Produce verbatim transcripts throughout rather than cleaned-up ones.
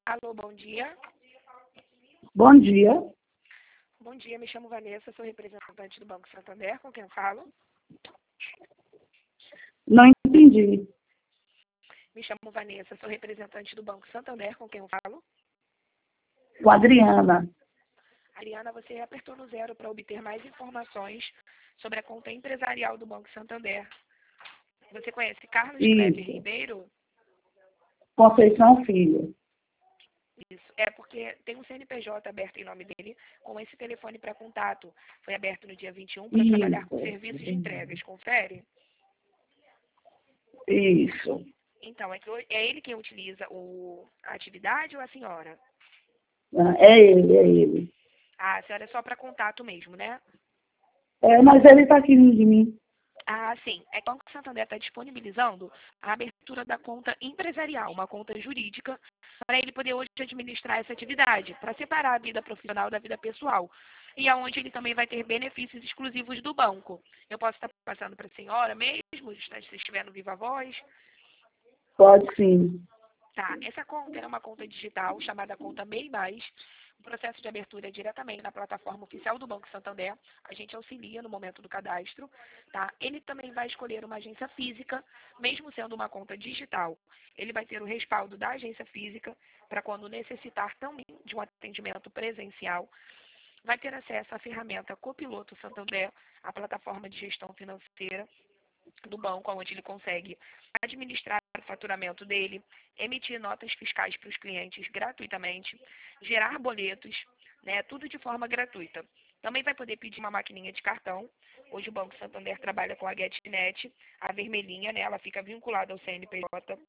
Alô, bom dia. Bom dia. Bom dia, me chamo Vanessa, sou representante do Banco Santander, com quem eu falo? Não entendi. Me chamo Vanessa, sou representante do Banco Santander, com quem eu falo? Com a Adriana. Ariana, você apertou no zero para obter mais informações sobre a conta empresarial do Banco Santander. Você conhece Carlos Kleber Isso. Ribeiro? Conceição Filho. Isso, é porque tem um C N P J aberto em nome dele com esse telefone para contato. Foi aberto no dia vinte e um para trabalhar com serviços de entregas. Confere? Isso. Então, é, que é ele quem utiliza o, a atividade ou a senhora? Ah, É ele, é ele. Ah, a senhora é só para contato mesmo, né? É, mas ele está aqui de mim. Ah, sim. É que o Banco Santander está disponibilizando a abertura da conta empresarial, uma conta jurídica, para ele poder hoje administrar essa atividade, para separar a vida profissional da vida pessoal. E aonde ele também vai ter benefícios exclusivos do banco. Eu posso estar passando para a senhora mesmo, se estiver no Viva Voz. Pode sim. Tá, essa conta é uma conta digital chamada conta MEI Mais. O processo de abertura é diretamente na plataforma oficial do Banco Santander. A gente auxilia no momento do cadastro, tá? Ele também vai escolher uma agência física, mesmo sendo uma conta digital. Ele vai ter o respaldo da agência física para quando necessitar também de um atendimento presencial. Vai ter acesso à ferramenta Copiloto Santander, a plataforma de gestão financeira do banco, onde ele consegue administrar o faturamento dele, emitir notas fiscais para os clientes gratuitamente, gerar boletos, né, tudo de forma gratuita. Também vai poder pedir uma maquininha de cartão. Hoje o Banco Santander trabalha com a GetNet, a vermelhinha, né, ela fica vinculada ao C N P J.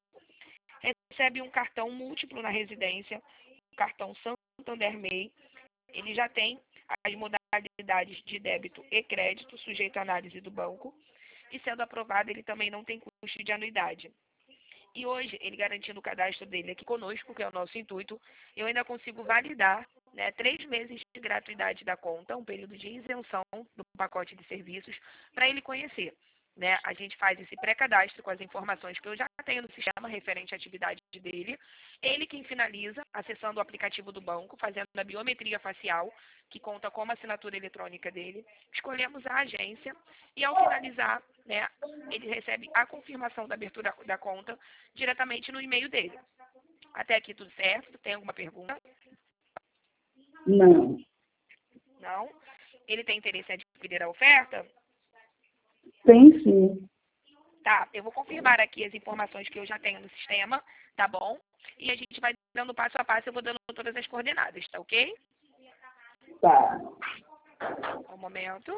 Recebe um cartão múltiplo na residência, o cartão Santander MEI. Ele já tem as modalidades de débito e crédito, sujeito à análise do banco. E sendo aprovado, ele também não tem custo de anuidade. E hoje, ele garantindo o cadastro dele aqui conosco, que é o nosso intuito, eu ainda consigo validar, né, três meses de gratuidade da conta, um período de isenção do pacote de serviços, para ele conhecer. Né? A gente faz esse pré-cadastro com as informações que eu já tenho no sistema referente à atividade dele. Ele quem finaliza, acessando o aplicativo do banco, fazendo a biometria facial, que conta com a assinatura eletrônica dele. Escolhemos a agência e, ao finalizar, né, ele recebe a confirmação da abertura da conta diretamente no e-mail dele. Até aqui tudo certo? Tem alguma pergunta? Não. Não? Ele tem interesse em adquirir a oferta? Tem sim. Tá, eu vou confirmar aqui as informações que eu já tenho no sistema, tá bom? E a gente vai dando passo a passo, eu vou dando todas as coordenadas, tá ok? Tá. Um momento.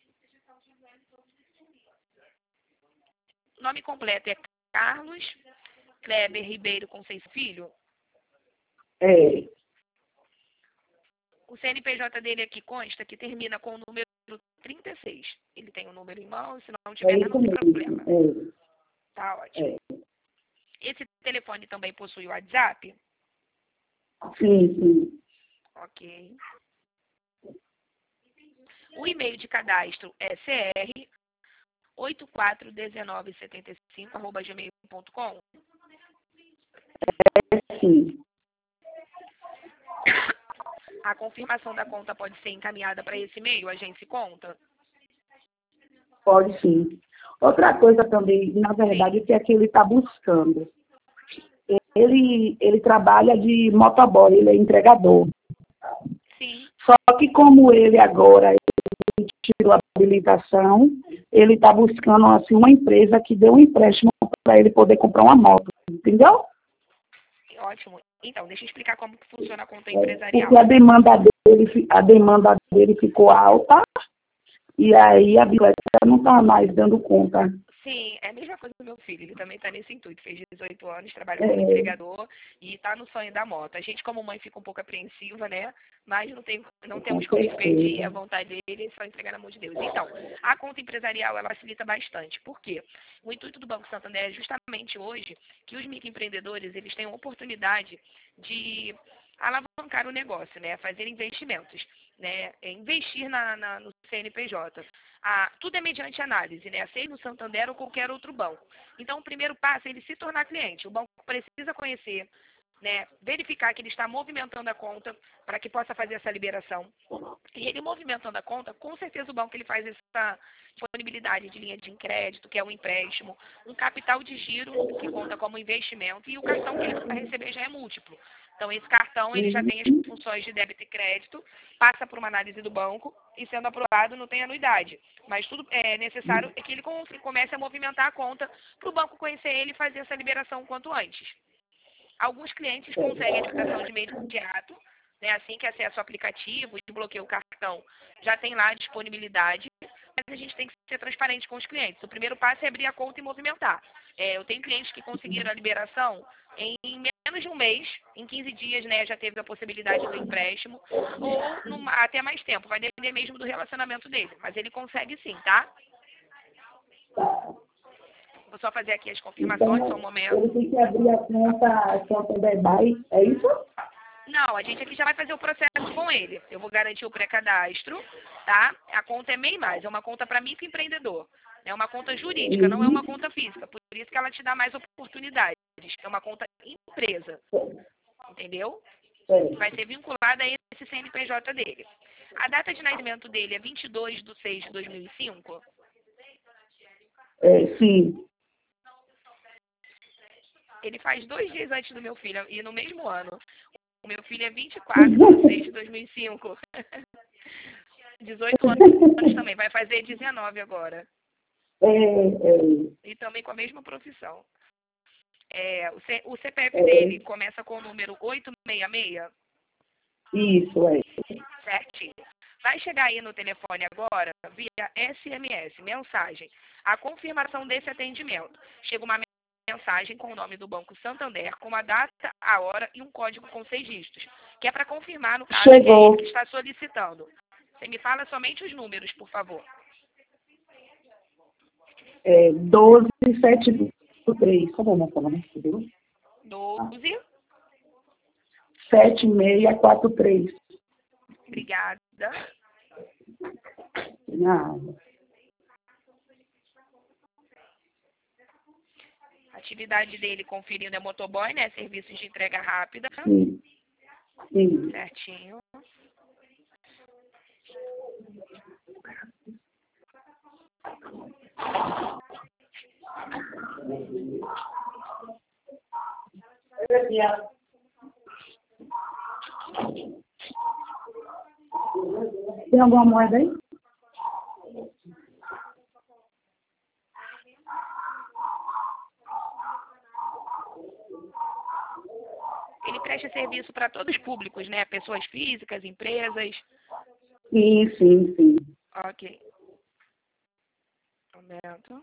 O nome completo é Carlos Kleber Ribeiro Conceição Filho. É. O C N P J dele aqui consta que termina com o número trinta e seis. Ele tem o número em mão, se não tiver, É não isso tem mesmo. problema. É. Tá ótimo. É. Esse telefone também possui o WhatsApp? Sim, sim. Ok. O e-mail de cadastro é c r oito quatro um nove sete cinco arroba gmail ponto com. É sim. A confirmação da conta pode ser encaminhada para esse e-mail, agência conta? Pode sim. Outra coisa também, na verdade, que é que ele está buscando. Ele, ele trabalha de motoboy, ele é entregador. Sim. Só que como ele agora ele tirou a habilitação, ele está buscando assim, uma empresa que dê um empréstimo para ele poder comprar uma moto, entendeu? Ótimo. Então, deixa eu explicar como que funciona a conta É, empresarial. porque a demanda dele, a demanda dele ficou alta e aí a bicicleta não está mais dando conta. Sim, é a mesma coisa do meu filho. Ele também está nesse intuito. Fez dezoito anos, trabalha É, como entregador e está no sonho da moto. A gente, como mãe, fica um pouco apreensiva, né? Mas não, tem, não com temos como impedir a certeza. vontade dele, é só entregar na mão de Deus. Então, a conta empresarial, ela facilita bastante. Por quê? O intuito do Banco Santander é justamente hoje que os microempreendedores, eles tenham oportunidade de alavancar o negócio, né? Fazer investimentos, né? Investir na, na, no C N P J. Ah, tudo é mediante análise, né? Seja no Santander ou qualquer outro banco. Então, o primeiro passo é ele se tornar cliente. O banco precisa conhecer né, verificar que ele está movimentando a conta para que possa fazer essa liberação. E ele movimentando a conta, com certeza o banco ele faz essa disponibilidade de linha de crédito, que é um empréstimo, um capital de giro, que conta como investimento, e o cartão que ele vai receber já é múltiplo. Então, esse cartão ele já tem as funções de débito e crédito, passa por uma análise do banco e, sendo aprovado, não tem anuidade. Mas tudo é necessário é que ele comece a movimentar a conta para o banco conhecer ele e fazer essa liberação o quanto antes. Alguns clientes conseguem a liberação de imediato, né, assim que acessa o aplicativo e desbloqueia o cartão, já tem lá a disponibilidade, mas a gente tem que ser transparente com os clientes. O primeiro passo é abrir a conta e movimentar. É, eu tenho clientes que conseguiram a liberação em menos de um mês, em quinze dias, né, já teve a possibilidade do empréstimo, ou numa, até mais tempo, vai depender mesmo do relacionamento dele, mas ele consegue sim, tá? Vou só fazer aqui as confirmações, só um momento. Ele tem que abrir a conta, a conta da EBAI, é isso? Não, a gente aqui já vai fazer o processo com ele. Eu vou garantir o pré-cadastro, tá? A conta é MEI mais, é uma conta para microempreendedor. É uma conta jurídica, não é uma conta física. Por isso que ela te dá mais oportunidades. É uma conta empresa, entendeu? Vai ser vinculada a esse C N P J dele. A data de nascimento dele é vinte e dois de seis de dois mil e cinco? É, sim. Ele faz dois dias antes do meu filho, e no mesmo ano. O meu filho é vinte e quatro de seis de dois mil e cinco. dezoito anos também, vai fazer dezenove agora. É, é. E também com a mesma profissão. É, o, C, o C P F é. dele começa com o número oito seis seis? Isso, é. Certinho. Vai chegar aí no telefone agora, via S M S, mensagem, a confirmação desse atendimento. Chega uma mensagem com o nome do Banco Santander, com a data, a hora e um código com seis dígitos, que é para confirmar, no caso, que é ele que está solicitando. Você me fala somente os números, por favor. É doze sete três. Cadê a minha câmera? doze sete seis quatro três. Obrigada. Nada. Atividade dele conferindo é motoboy, né? Serviços de entrega rápida. Sim. Sim. Certinho. Tem alguma moeda aí? Ele presta serviço para todos os públicos, né? Pessoas físicas, empresas. Sim, sim, sim. Ok. Um momento.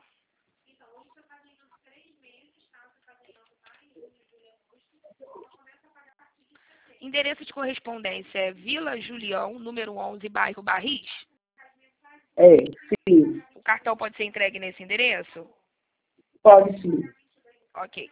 Endereço de correspondência é Vila Julião, número onze, bairro Barris? É, sim. O cartão pode ser entregue nesse endereço? Pode sim. Ok.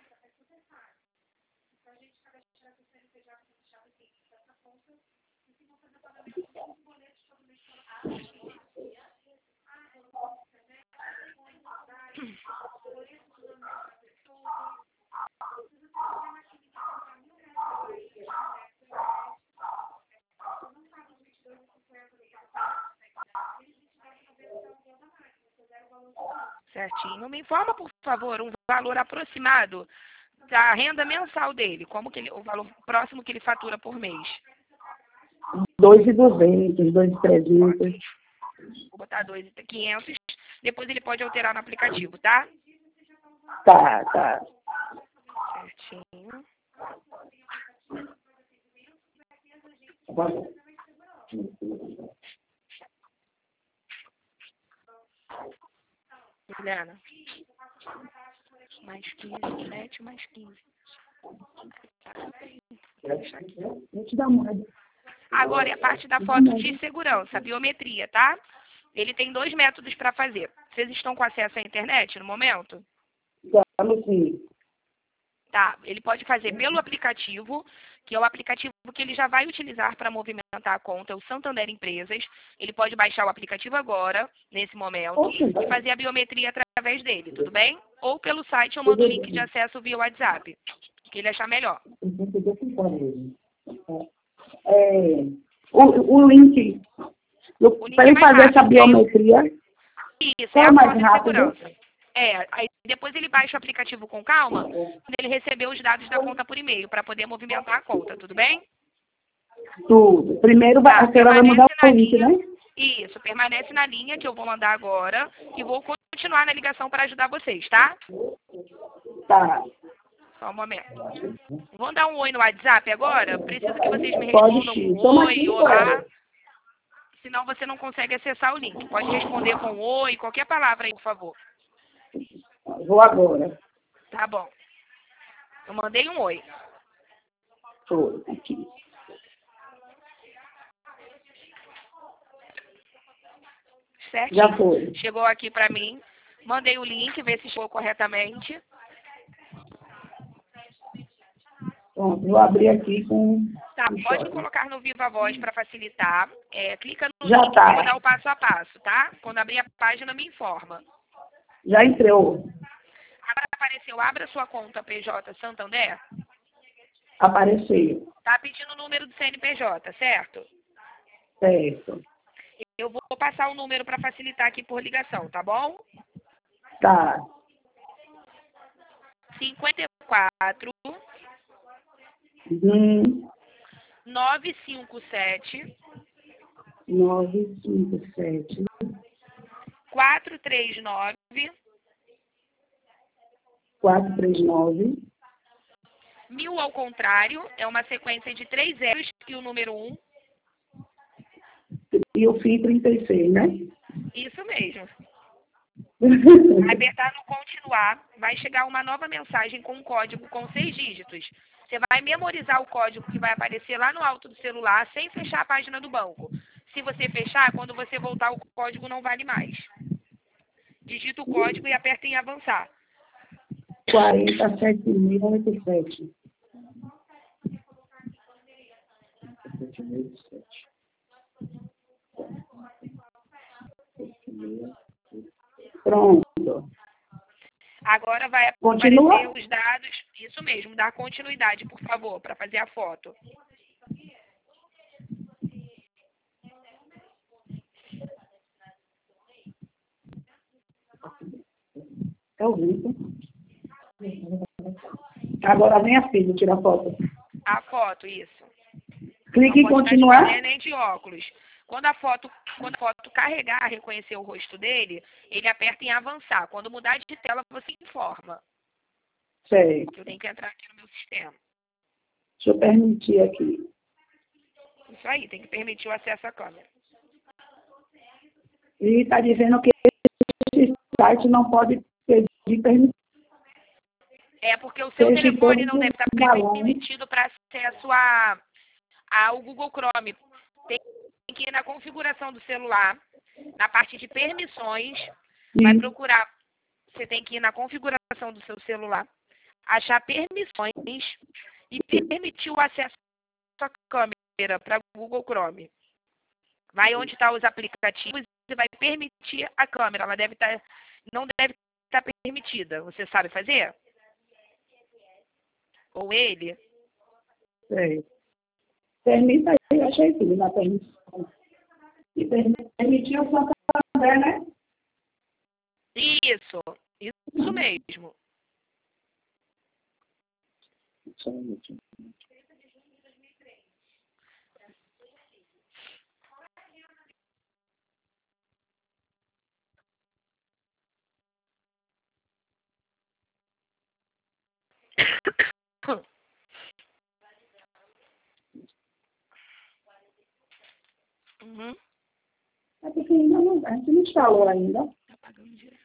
Certinho. Me informa, por favor, um valor aproximado da renda mensal dele. Como que ele, o valor próximo que ele fatura por mês? dois mil e duzentos, dois mil e trezentos. Vou botar dois mil e quinhentos. Depois ele pode alterar no aplicativo, tá? Tá, tá. Certinho. Juliana. Mais quinze, sete mais quinze. Vou te dar uma moeda. Agora é a parte da foto de segurança, biometria, tá? Ele tem dois métodos para fazer. Vocês estão com acesso à internet no momento? Vamos sim. Tá, ele pode fazer pelo aplicativo, que é o aplicativo que ele já vai utilizar para movimentar a conta, o Santander Empresas. Ele pode baixar o aplicativo agora, nesse momento, e fazer a biometria através dele, tudo bem? Ou pelo site eu mando o link de acesso via WhatsApp. que ele achar melhor. É, o, o link, para é ele fazer rápido, essa biometria, isso, qual é é a mais prova de rápido? segurança. É, aí depois ele baixa o aplicativo com calma, quando ele receber os dados da conta por e-mail, para poder movimentar a conta, tudo bem? Tudo. Primeiro vai, Tá, a senhora vai mudar permanece na o link, linha. né? Isso, permanece na linha que eu vou mandar agora e vou continuar na ligação para ajudar vocês, tá? Tá. Só um momento. Vou dar um oi no WhatsApp agora. Preciso que vocês me Pode respondam sim. com Toma oi, aqui olá. agora. Senão você não consegue acessar o link. Pode responder com oi, qualquer palavra aí, por favor. Vou agora. Tá bom. Eu mandei um oi. Foi, aqui. Certinho. Já foi. Chegou aqui para mim. Mandei o link, vê se chegou corretamente. Pronto, vou abrir aqui com... Tá, com pode chave. colocar no Viva Voz para facilitar. É, clica no Já link que tá. eu vou dar o passo a passo, tá? Quando abrir a página, me informa. Já entrou. Agora apareceu, abra sua conta P J Santander. Apareceu. Tá pedindo o número do C N P J, certo? Certo. Eu vou passar o número para facilitar aqui por ligação, tá bom? Tá. cinquenta e quatro, Hum, novecentos e cinquenta e sete, nove cinco sete, quatrocentos e trinta e nove, quatro três nove, mil ao contrário, é uma sequência de três zeros e o número um. e o fim trinta e seis, né? Isso mesmo. Apertar no continuar, vai chegar uma nova mensagem com um código com seis dígitos. Você vai memorizar o código que vai aparecer lá no alto do celular sem fechar a página do banco. Se você fechar, quando você voltar, o código não vale mais. Digita o código e aperta em avançar. quarenta e sete mil e noventa e sete. Pronto. Agora vai Continua? aparecer os dados. Isso mesmo, dá continuidade, por favor, para fazer a foto. Tá ouvindo? Agora vem a filha tirar foto. A foto, isso. Clique em Não pode continuar. estar de boné nem de óculos. Quando a foto, quando a foto carregar, reconhecer o rosto dele, ele aperta em avançar. Quando mudar de tela, você informa. Certo. Que eu tenho que entrar aqui no meu sistema. Deixa eu permitir aqui. Isso aí, tem que permitir o acesso à câmera. E está dizendo que esse site não pode pedir permissão. É porque o seu Feche telefone todos não os deve estar balões. permitido para acesso a, ao Google Chrome. Tem que ir na configuração do celular, na parte de permissões, vai Sim. procurar. Você tem que ir na configuração do seu celular, achar permissões e permitir o acesso à câmera para o Google Chrome. Vai onde estão os aplicativos e vai permitir a câmera. Ela deve estar, não deve estar permitida. Você sabe fazer? Ou ele? Certo. Permita aí, achei tudo na permissão. E permitir o Santander, né? Isso, isso mesmo. Só um minutinho. Uhum. É porque ainda não, a gente não instalou ainda. Tá pagando direto.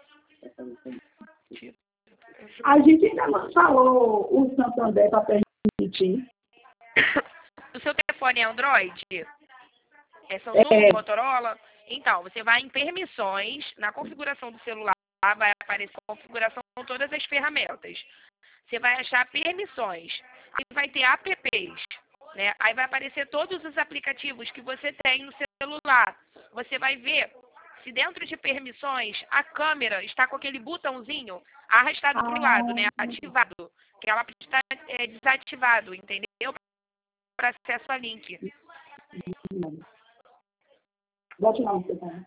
A gente ainda não instalou o Santander para permitir. O seu telefone é Android? É Samsung, É. Motorola? Então, você vai em permissões, na configuração do celular, vai aparecer a configuração com todas as ferramentas. Você vai achar permissões. Aí vai ter apps, né? Aí vai aparecer todos os aplicativos que você tem no celular. Você vai ver se dentro de permissões a câmera está com aquele botãozinho arrastado para o lado, né? Ativado. que ela está é, desativado, entendeu? Para acesso a link. Bote lá, você tá?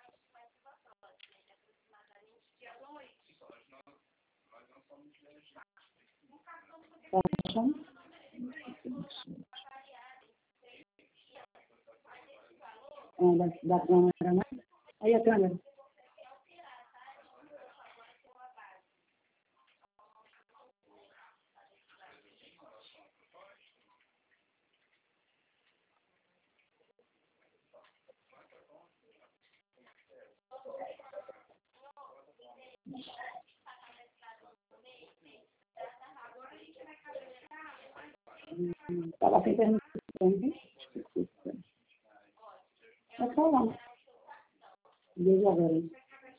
Tá. Ah, da, da câmera, né? Aí a câmera. Estava sem permissão. É só lá. Veja agora. Hein?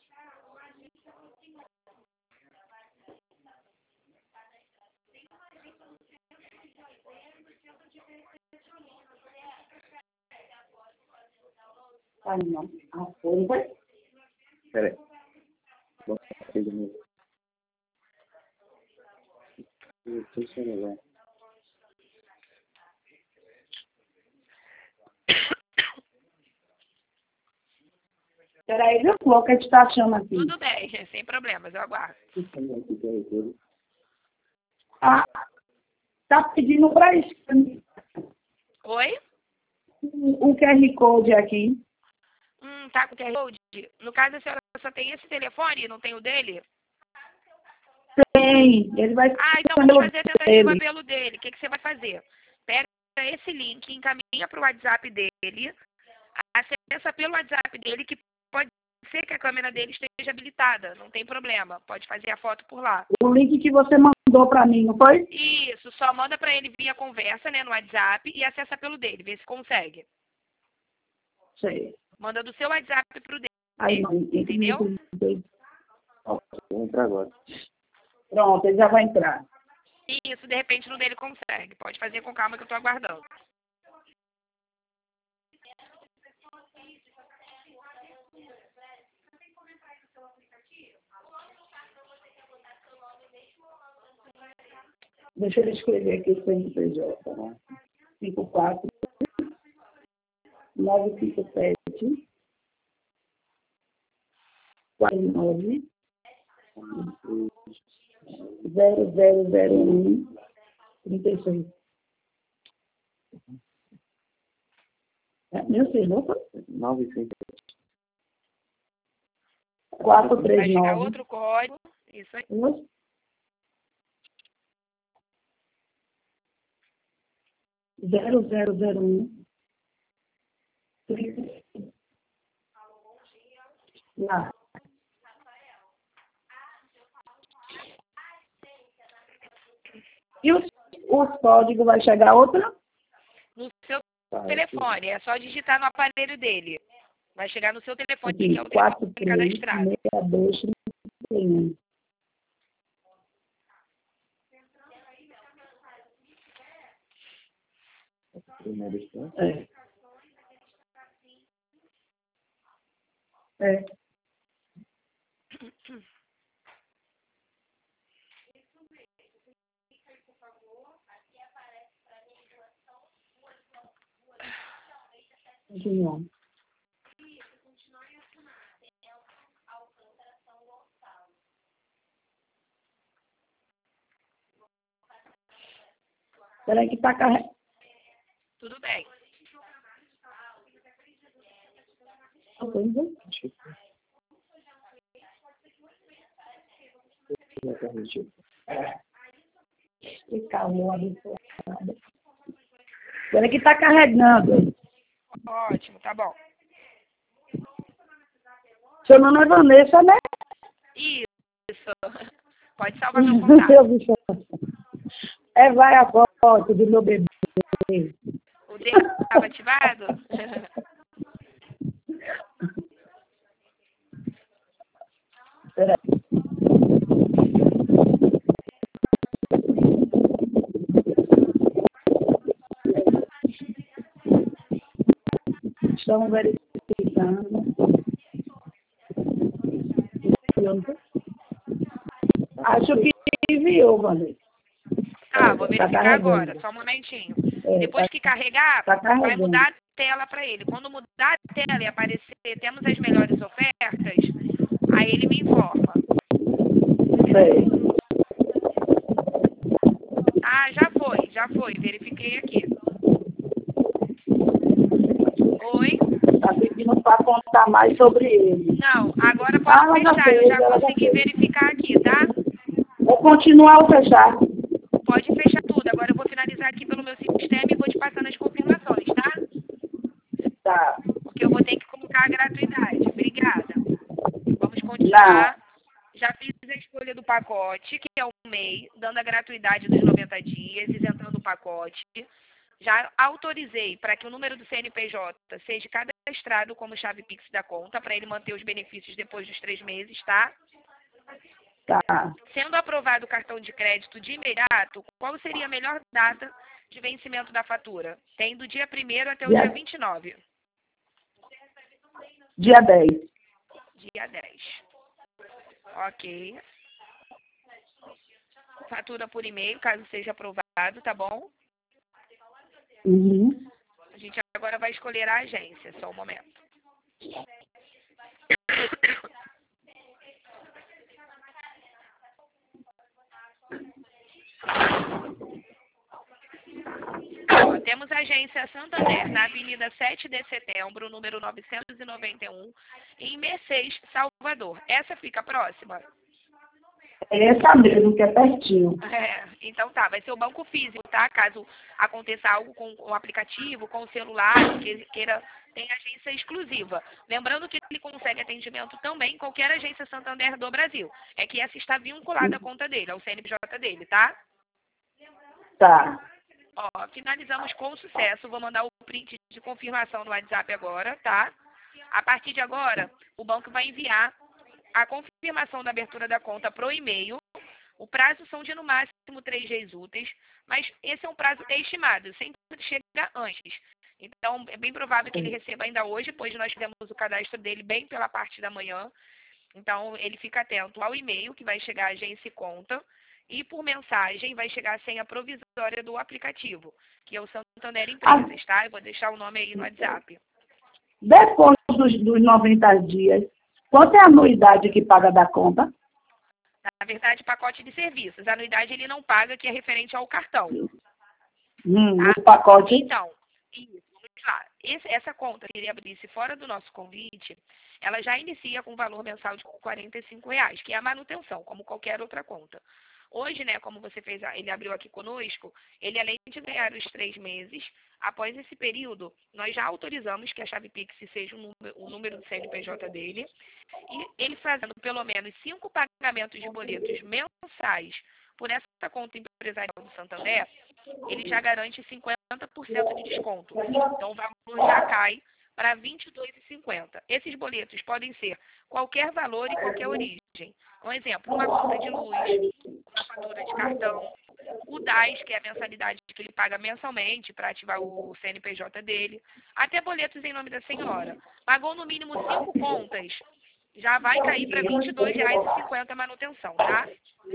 Ah, não. Ah, foi, vai. Peraí. Vou fazer de novo. Seu celular. Peraí, viu? O que a gente está achando aqui? Tudo bem, sem problemas, eu aguardo. Ah, tá pedindo para isso. Oi? O Q R Code aqui. Hum, tá com o Q R Code? No caso, a senhora só tem esse telefone, não tem o dele? Tem. Ele vai Ah, então vamos fazer a tentativa pelo dele. O que, que você vai fazer? Pega esse link, encaminha para o WhatsApp dele, acessa pelo WhatsApp dele, que pode ser que a câmera dele esteja habilitada, não tem problema. Pode fazer a foto por lá. O link que você mandou para mim, não foi? Isso, só manda para ele via conversa, né, no WhatsApp e acessa pelo dele, vê se consegue. Sei. Manda do seu WhatsApp pro dele, Aí, não, entendeu? Ó, vou entrar agora. Pronto, ele já vai entrar. Isso, de repente no dele consegue. Pode fazer com calma que eu tô aguardando. Deixa eu escrever aqui o C N P J, né? cinco quatro nove cinco sete quatro nove zero zero zero um trinta e seis. É, meu senhor, nove cinco quatro Vai três chegar nove outro código. Isso aí. zero zero zero um lá. E os, os códigos vai chegar outra? No seu tá, telefone. É só digitar no aparelho dele. Vai chegar no seu telefone, Aqui, que é o quatro telefone três cadastrado. seis dois trinta e um. É. É. Continuar. Peraí que tá carregando. Tudo bem. Que calor abençoado. Peraí que tá carregando. Ótimo, tá bom. Seu nome é Vanessa, né? Isso. Pode salvar meu contato. É, vai a foto do meu bebê. O dele estava ativado? Peraí. Estamos verificando. Acho que enviou, Vanessa. Tá, vou Tá verificar carregando. agora, só um momentinho. É, Depois tá, que carregar, tá vai carregando. mudar a tela para ele. Quando mudar a tela e aparecer, temos as melhores ofertas, aí ele me informa. Certo. Ah, já foi, já foi, verifiquei aqui. Oi? Tá pedindo para contar mais sobre ele. Não, agora pode Ah, ela já fechar, eu fez, já ela já consegui fez. verificar aqui, tá? Vou continuar ou fechar? Pode fechar tudo. Agora eu vou finalizar aqui pelo meu sistema e vou te passando as confirmações, tá? Tá. Porque eu vou ter que colocar a gratuidade. Obrigada. Vamos Não. continuar. Já fiz a escolha do pacote, que é o M E I, dando a gratuidade dos noventa dias, isentando o pacote. Já autorizei para que o número do C N P J seja cadastrado como chave Pix da conta, para ele manter os benefícios depois dos três meses, tá? Tá. Sendo aprovado o cartão de crédito de imediato, qual seria a melhor data de vencimento da fatura? Tem do dia primeiro até o Dia- dia vinte e nove. Dia dez. Dia dez. Ok. Fatura por e-mail, caso seja aprovado, tá bom? Uhum. A gente agora vai escolher a agência, só um momento. Ó, temos a agência Santander, na Avenida sete de Setembro, número novecentos e noventa e um, em Mercedes, Salvador. Essa fica próxima? É essa mesmo, que é pertinho. É, então tá, vai ser o banco físico, tá? Caso aconteça algo com o aplicativo, com o celular, que queira, tem agência exclusiva. Lembrando que ele consegue atendimento também em qualquer agência Santander do Brasil. É que essa está vinculada à conta dele, ao C N P J dele, tá? Tá. Ó, finalizamos com sucesso. Vou mandar o print de confirmação no WhatsApp agora, tá? A partir de agora, o banco vai enviar a confirmação da abertura da conta pro e-mail. O prazo são de no máximo três dias úteis, mas esse é um prazo estimado, sempre chega antes. Então, é bem provável que ele receba ainda hoje, pois nós fizemos o cadastro dele bem pela parte da manhã. Então, ele fica atento ao e-mail que vai chegar a agência e conta. E por mensagem vai chegar a senha provisória do aplicativo, que é o Santander Empresas, tá? Eu vou deixar o nome aí no WhatsApp. Depois dos, dos noventa dias, quanto é a anuidade que paga da conta? Na verdade, pacote de serviços. A anuidade ele não paga, que é referente ao cartão. Hum, Tá? o pacote. Então, isso, vamos lá. Esse, essa conta que ele abrisse fora do nosso convite, ela já inicia com valor mensal de quarenta e cinco reais, que é a manutenção, como qualquer outra conta. Hoje, né, como você fez, ele abriu aqui conosco, ele além de ganhar os três meses, após esse período, nós já autorizamos que a chave Pix seja o número, o número do C N P J dele, e ele fazendo pelo menos cinco pagamentos de boletos mensais por essa conta empresarial do Santander, ele já garante cinquenta por cento de desconto. Então, o valor já cai para vinte e dois reais e cinquenta centavos. Esses boletos podem ser qualquer valor e qualquer origem. Um exemplo, uma conta de luz, uma fatura de cartão, o D A S, que é a mensalidade que ele paga mensalmente para ativar o C N P J dele, até boletos em nome da senhora. Pagou no mínimo cinco contas, já vai cair para vinte e dois reais e cinquenta centavos a manutenção, tá?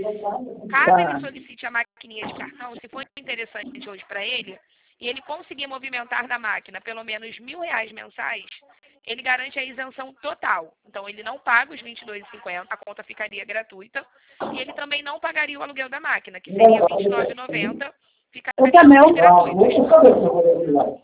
Caso Tá. ele solicite a maquininha de cartão, se for interessante hoje para ele, e ele conseguir movimentar na máquina pelo menos mil reais mensais, ele garante a isenção total. Então, ele não paga os vinte e dois reais e cinquenta centavos, a conta ficaria gratuita, e ele também não pagaria o aluguel da máquina, que seria vinte e nove reais e noventa centavos, Eu ficaria também. gratuito.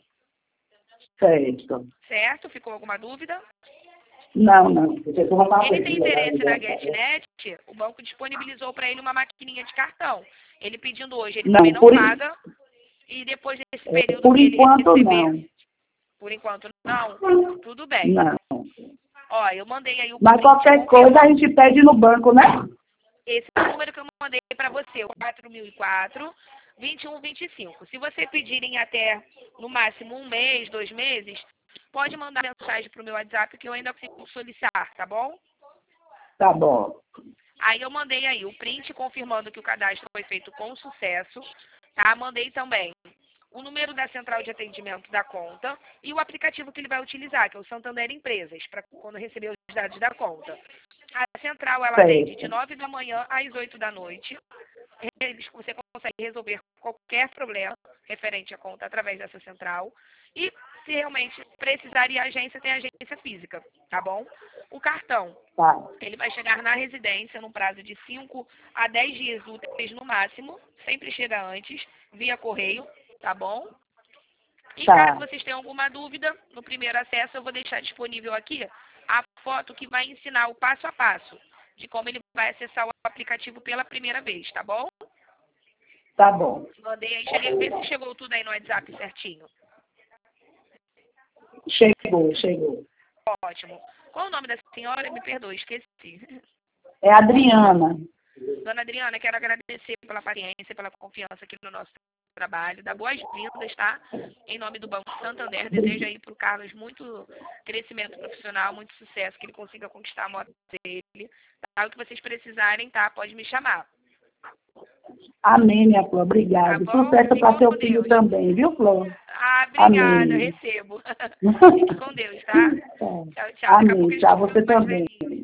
Certo. Certo? Ficou alguma dúvida? Não, não. Ele tem interesse na GetNet, o banco disponibilizou para ele uma maquininha de cartão. Ele pedindo hoje, ele Não, também não por, paga, e depois desse período por que ele enquanto receber... não. Por enquanto não? Tudo bem. Não. Ó, eu mandei aí o... Mas qualquer coisa a gente pede no banco, né? Esse é o número que eu mandei para você, o quatro mil e quatro, vinte e um vinte e cinco. Se você pedirem até, no máximo, um mês, dois meses, pode mandar mensagem para o meu WhatsApp que eu ainda consigo solicitar, tá bom? Tá bom. Aí eu mandei aí o print confirmando que o cadastro foi feito com sucesso, tá? Mandei também o número da central de atendimento da conta e o aplicativo que ele vai utilizar, que é o Santander Empresas, para quando receber os dados da conta. A central, ela Certo. atende de nove da manhã às oito da noite. eles, você consegue resolver qualquer problema referente à conta através dessa central. E se realmente precisar ir à agência, tem agência física, tá bom? O cartão, Tá. ele vai chegar na residência num prazo de cinco a dez dias úteis no máximo, sempre chega antes, via correio, tá bom? E Tá. caso vocês tenham alguma dúvida, no primeiro acesso eu vou deixar disponível aqui a foto que vai ensinar o passo a passo de como ele vai acessar o aplicativo pela primeira vez, tá bom? Tá bom. Mandei aí, cheguei, vê se chegou tudo aí no WhatsApp certinho. Chegou, chegou. Ótimo. Qual o nome da senhora? Me perdoe, esqueci. É a Adriana. Dona Adriana, quero agradecer pela paciência, pela confiança aqui no nosso trabalho, dar boas-vindas, tá? Em nome do Banco Santander, desejo aí para o Carlos muito crescimento profissional, muito sucesso, que ele consiga conquistar a moto dele. Tá? O que vocês precisarem, tá? Pode me chamar. Amém, minha Flor. Obrigada. Tá bom? Sucesso Fique para seu com filho Deus. também, viu, Flor? Ah, obrigada, Amém. recebo. Fique com Deus, tá? Tá. Tchau, tchau. Daqui a pouco a Amém. gente Tchau, fala você mais também. velhinho.